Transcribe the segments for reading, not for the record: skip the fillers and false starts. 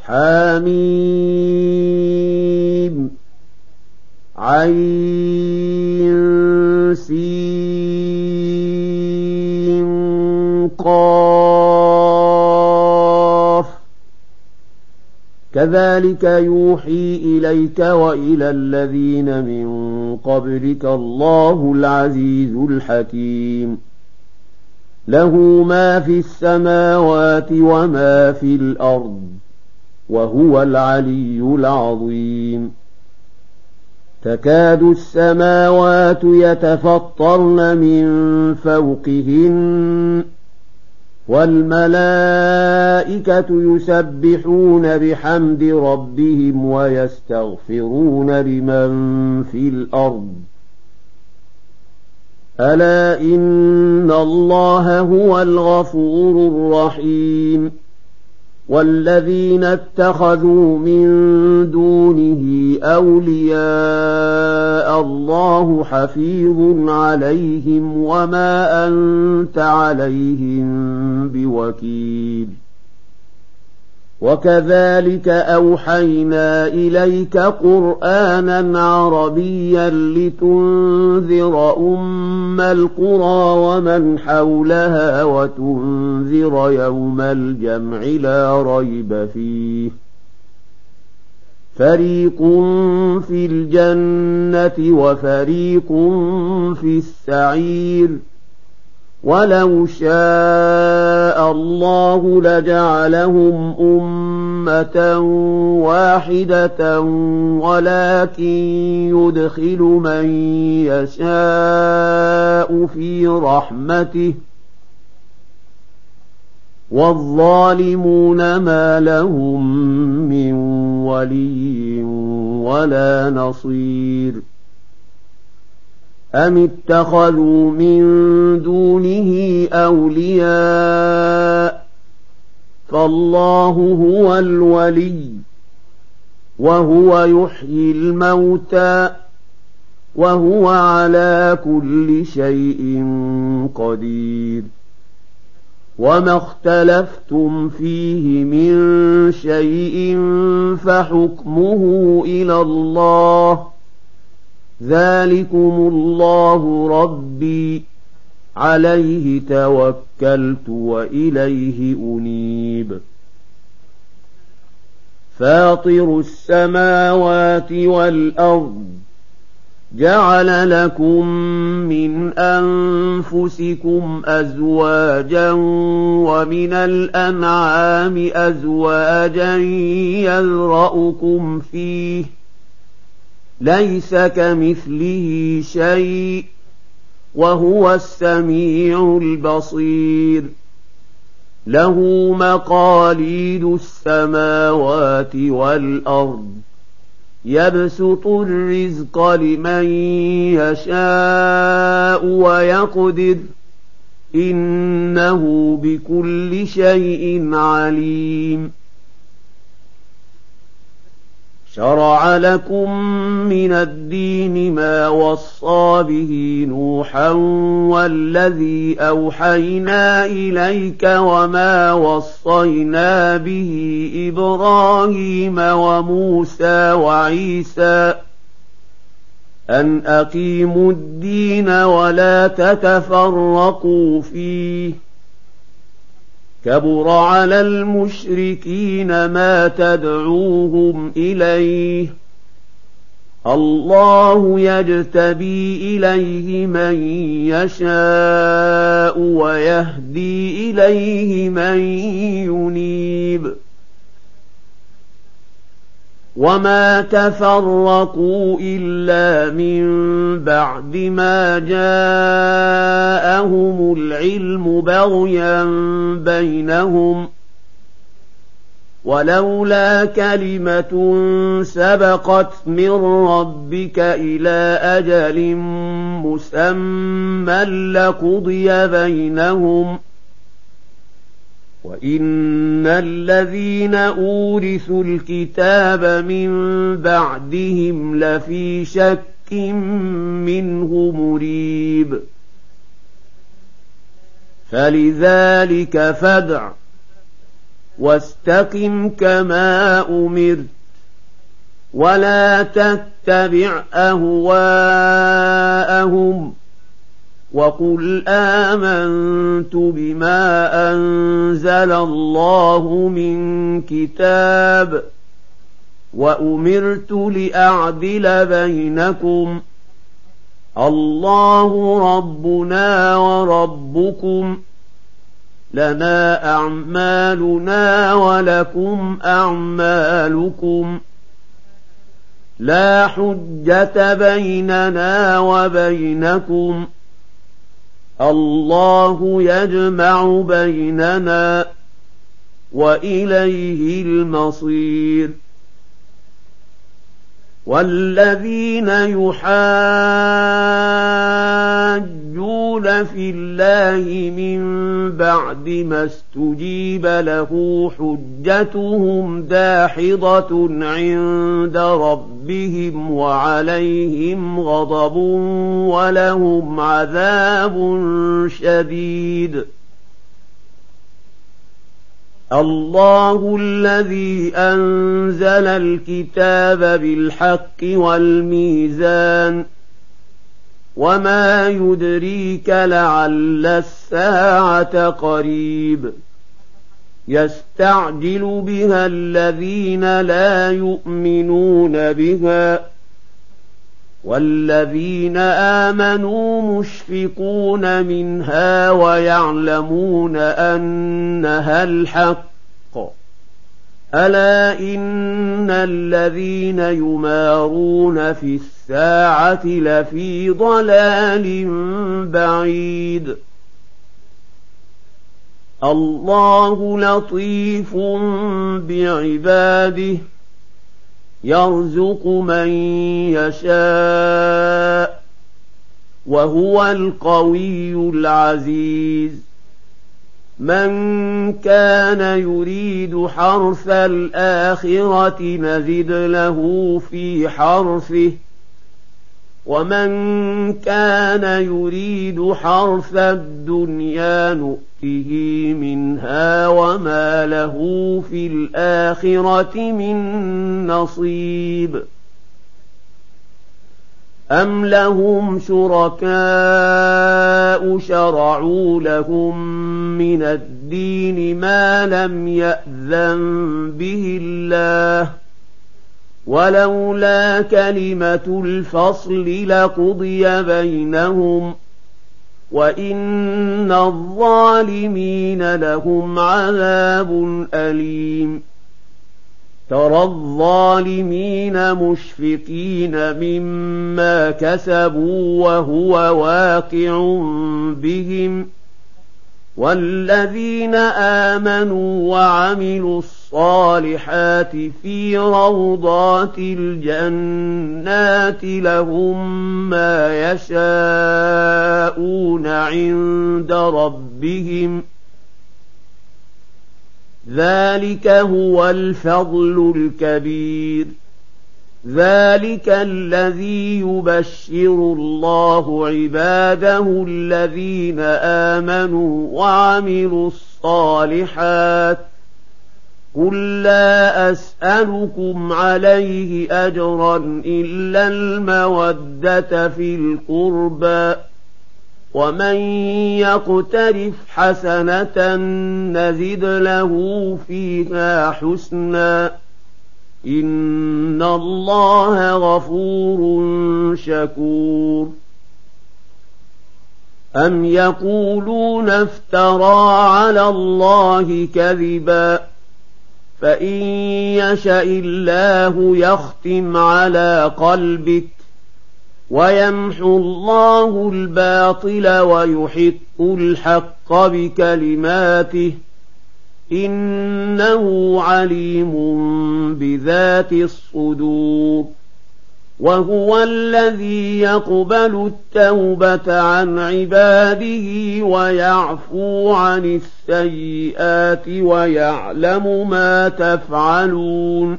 حم عين سين قاف كذلك يوحي إليك وإلى الذين من قبلك الله العزيز الحكيم له ما في السماوات وما في الأرض وهو العلي العظيم تكاد السماوات يتفطرن من فوقهن والملائكة يسبحون بحمد ربهم ويستغفرون لمن في الأرض ألا إن الله هو الغفور الرحيم والذين اتخذوا من دونه أولياء الله حفيظ عليهم وما أنت عليهم بوكيل وكذلك أوحينا إليك قرآنا عربيا لتنذر أم القرى ومن حولها وتنذر يوم الجمع لا ريب فيه فريق في الجنة وفريق في السعير ولو شاء الله لجعلهم أمة واحدة ولكن يدخل من يشاء في رحمته والظالمون ما لهم من ولي ولا نصير أم اتخذوا من دونه أولياء فالله هو الولي وهو يحيي الموتى وهو على كل شيء قدير وما اختلفتم فيه من شيء فحكمه إلى الله ذلكم الله ربي عليه توكلت وإليه أنيب فاطر السماوات والأرض جعل لكم من أنفسكم أزواجا ومن الأنعام أزواجا يذرأكم فيه ليس كمثله شيء وهو السميع البصير له مقاليد السماوات والأرض يبسط الرزق لمن يشاء ويقدر إنه بكل شيء عليم شرع لكم من الدين ما وصى به نوحا والذي أوحينا إليك وما وصينا به إبراهيم وموسى وعيسى أن أقيموا الدين ولا تتفرقوا فيه كبر على المشركين ما تدعوهم إليه الله يجتبي إليه من يشاء ويهدي إليه من ينيب وما تفرقوا إلا من بعد ما جاءهم العلم بغيا بينهم ولولا كلمة سبقت من ربك إلى أجل مسمى لقضي بينهم وإن الذين أورثوا الكتاب من بعدهم لفي شك منه مريب فلذلك فادع واستقم كما أمرت ولا تتبع أهواءهم وقل آمنت بما أنزل الله من كتاب وأمرت لأعدل بينكم الله ربنا وربكم لنا أعمالنا ولكم أعمالكم لا حجة بيننا وبينكم الله يجمع بيننا وإليه المصير والذين يحاجون في الله من بعد ما استجيب له حجتهم داحضة عند ربهم وعليهم غضب ولهم عذاب شديد الله الذي أنزل الكتاب بالحق والميزان وما يدريك لعل الساعة قريب يستعجل بها الذين لا يؤمنون بها والذين آمنوا مشفقون منها ويعلمون أنها الحق ألا إن الذين يمارون في الساعة لفي ضلال بعيد الله لطيف بعباده يرزق من يشاء وهو القوي العزيز من كان يريد حرث الآخرة نزد له في حرثه ومن كان يريد حرث الدنيا نؤته منها وما له في الآخرة من نصيب أم لهم شركاء شرعوا لهم من الدين ما لم يأذن به الله ولولا كلمة الفصل لقضي بينهم وإن الظالمين لهم عذاب أليم ترى الظالمين مشفقين مما كسبوا وهو واقع بهم والذين آمنوا وعملوا الصالحات في روضات الجنات لهم ما يشاءون عند ربهم ذلك هو الفضل الكبير ذلك الذي يبشر الله عباده الذين آمنوا وعملوا الصالحات قل لا أسألكم عليه أجرا إلا المودة في القربى ومن يقترف حسنة نزد له فيها حسنا إن الله غفور شكور أم يقولون افترى على الله كذبا فإن يشأ الله يختم على قلبك ويمحو الله الباطل ويحق الحق بكلماته إنه عليم بذات الصدور وهو الذي يقبل التوبة عن عباده ويعفو عن السيئات ويعلم ما تفعلون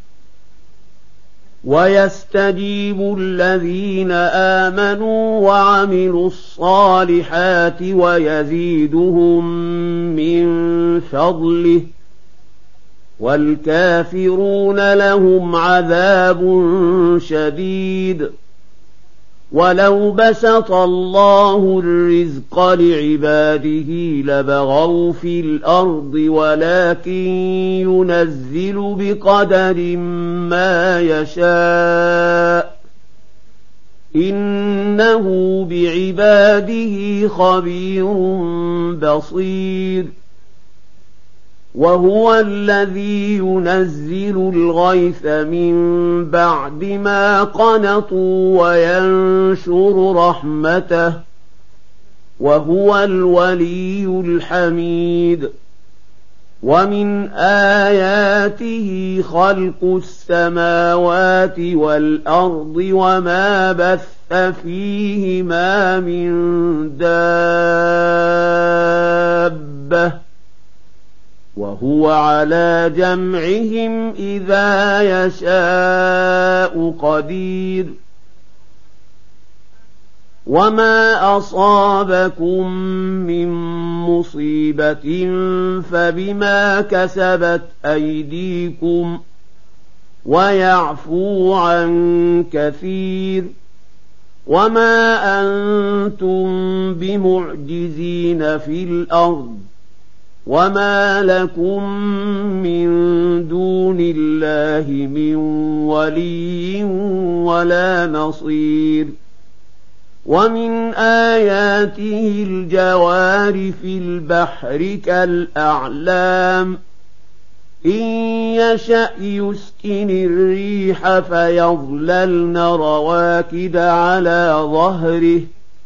ويستجيب الذين آمنوا وعملوا الصالحات ويزيدهم من فضله والكافرون لهم عذاب شديد. ولو بسط الله الرزق لعباده لبغوا في الأرض ولكن ينزل بقدر ما يشاء إنه بعباده خبير بصير. وهو الذي ينزل الغيث من بعد ما قنطوا وينشر رحمته وهو الولي الحميد. ومن آياته خلق السماوات والأرض وما بث فيهما من دابة وهو على جمعهم إذا يشاء قدير. وما أصابكم من مصيبة فبما كسبت أيديكم ويعفو عن كثير. وما أنتم بمعجزين في الأرض وما لكم من دون الله من ولي ولا نصير. ومن آياته الجوار في البحر كالأعلام إن يشأ يسكن الريح فيظللن رواكد على ظهره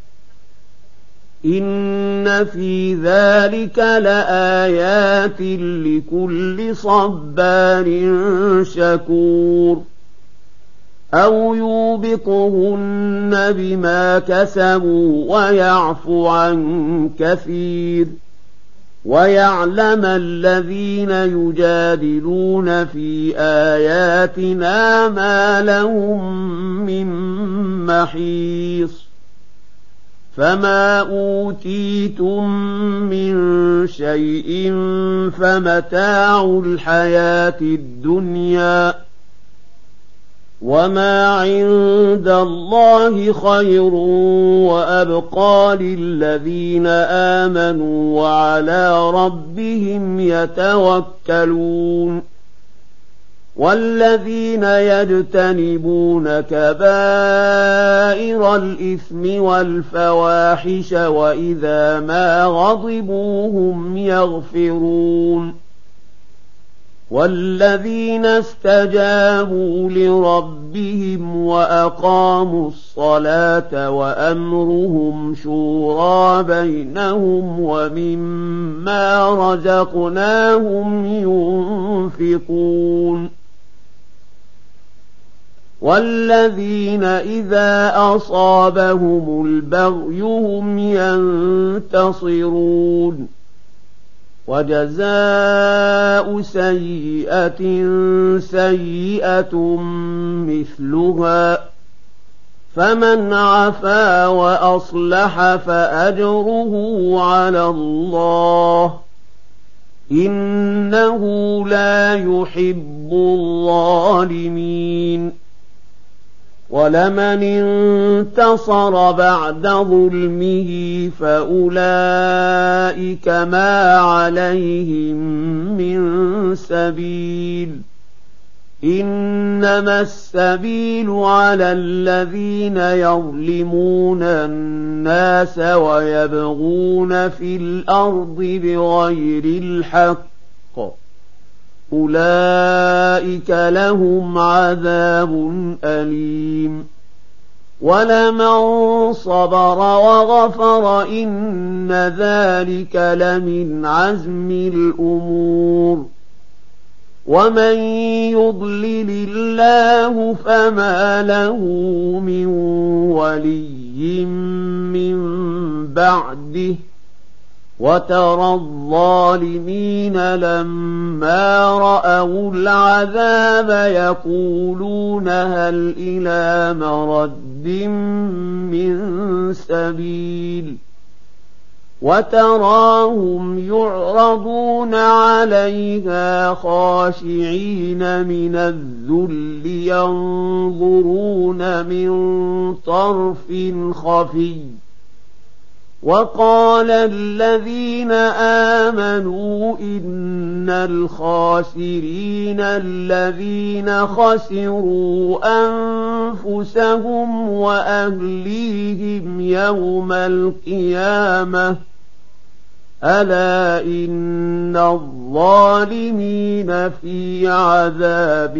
إن في ذلك لآيات لكل صبار شكور. أو يوبقهن بما كسبوا ويعفو عن كثير. ويعلم الذين يجادلون في آياتنا ما لهم من محيص. فما أوتيتم من شيء فمتاع الحياة الدنيا وما عند الله خير وأبقى للذين آمنوا وعلى ربهم يتوكلون. والذين يجتنبون كبائر الإثم والفواحش وإذا ما غضبوا هم يغفرون. والذين استجابوا لربهم وأقاموا الصلاة وأمرهم شورى بينهم ومما رزقناهم ينفقون. والذين إذا أصابهم البغي هم ينتصرون. وجزاء سيئة سيئة مثلها فمن عفا وأصلح فأجره على الله إنه لا يحب الظالمين. ولمن انتصر بعد ظلمه فأولئك ما عليهم من سبيل إنما السبيل على الذين يظلمون الناس ويبغون في الأرض بغير الحق أولئك لهم عذاب أليم. ولمن صبر وغفر إن ذلك لمن عزم الأمور. ومن يضلل الله فما له من ولي من بعده وترى الظالمين لما رأوا العذاب يقولون هل إلى مرد من سبيل وتراهم يعرضون عليها خاشعين من الذل ينظرون من طرف خفي وقال الذين آمنوا إن الخاسرين الذين خسروا أنفسهم وأهليهم يوم القيامة ألا إن الظالمين في عذاب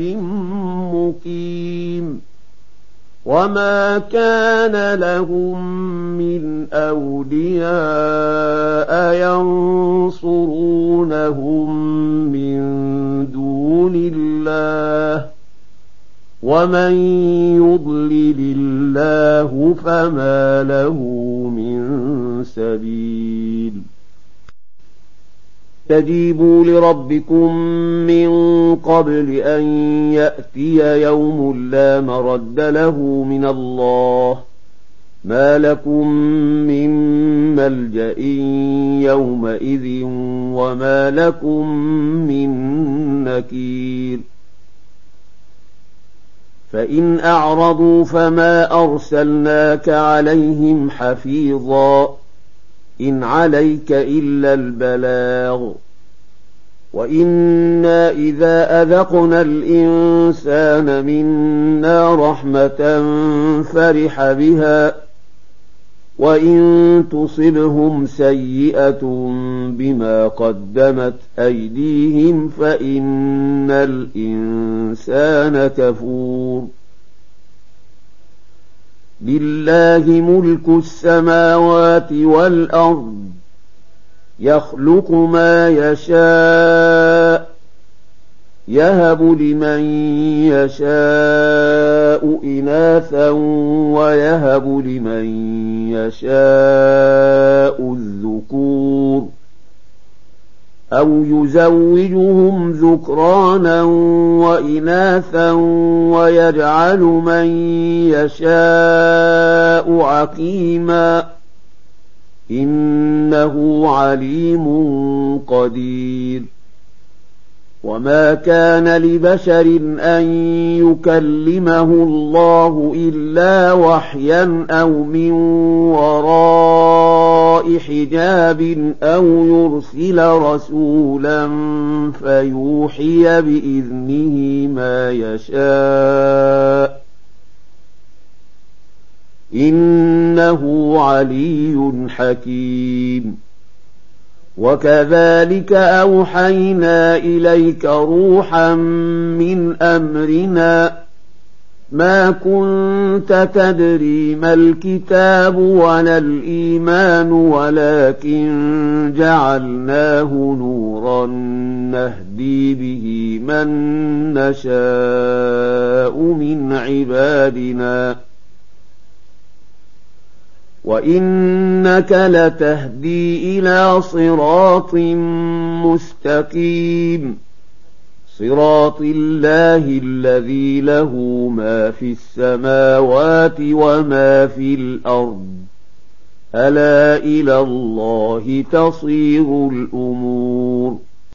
مقيم وما كان لهم من أولياء ينصرونهم من دون الله ومن يضلل الله فما له من سبيل استجيبوا لربكم من قبل أن يأتي يوم لا مرد له من الله ما لكم من ملجأ يومئذ وما لكم من نكير فإن أعرضوا فما أرسلناك عليهم حفيظا إن عليك إلا البلاغ وإنا إذا أذقنا الإنسان منا رحمة فرح بها وإن تصبهم سيئة بما قدمت أيديهم فإن الإنسان كفور لله ملك السماوات والأرض يخلق ما يشاء يهب لمن يشاء إناثا ويهب لمن يشاء الذكور أو يزوجهم ذكرانا وإناثا ويجعل من يشاء عقيما إنه عليم قدير وما كان لبشر أن يكلمه الله إلا وحيا أو من وراء حجاب أو يرسل رسولا فيوحي بإذنه ما يشاء إنه علي حكيم وكذلك أوحينا إليك روحا من أمرنا ما كنت تدري ما الكتاب ولا الإيمان ولكن جعلناه نورا نهدي به من نشاء من عبادنا وإنك لتهدي إلى صراط مستقيم صراط الله الذي له ما في السماوات وما في الأرض ألا إلى الله تصير الأمور